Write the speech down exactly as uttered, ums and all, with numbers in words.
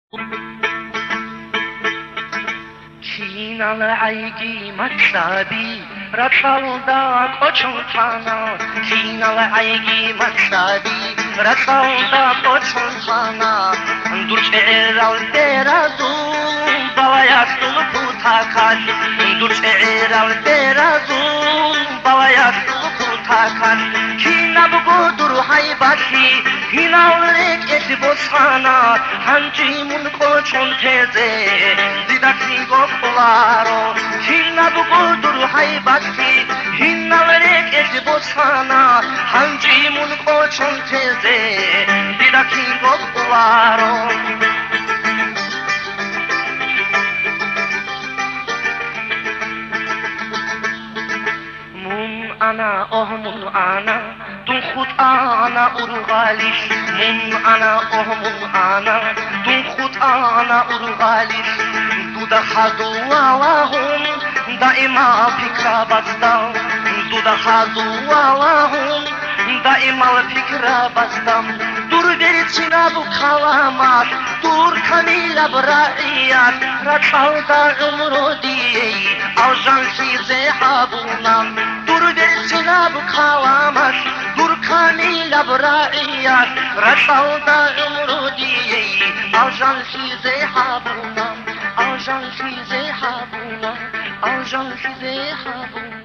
کینال عیگی مکتبی رتالدا کوچون تانا کینال عیگی مکتبی رتالدا کوچون تانا دورچه ایرال درازون باlayastun putakan دورچه ایرال درازون باlayastun putakan kinabgo duru haybaki hinalrek eti bosana hanjimun koçon teze didaki goplaro kinabgo duru haybaki hinalrek eti bosana hanjimun koçon teze didaki goplaro أنا أهم أنا دون خود أنا أرغاليش من أنا أهم أنا دون خود أنا أرغاليش دودا خدوا وهم دائما فكرة بستم دودا خدوا وهم دائما فكرة بستم دور برچنا بو کلامات دور کمیلا برایات رتالدا عمرو دی آجان خیزه حبونم دور برچنا بو کلامات دور کمیلا برایات رتالدا عمرو دی آجان خیزه حبونم آجان خیزه حبونم آجان خیزه حبونم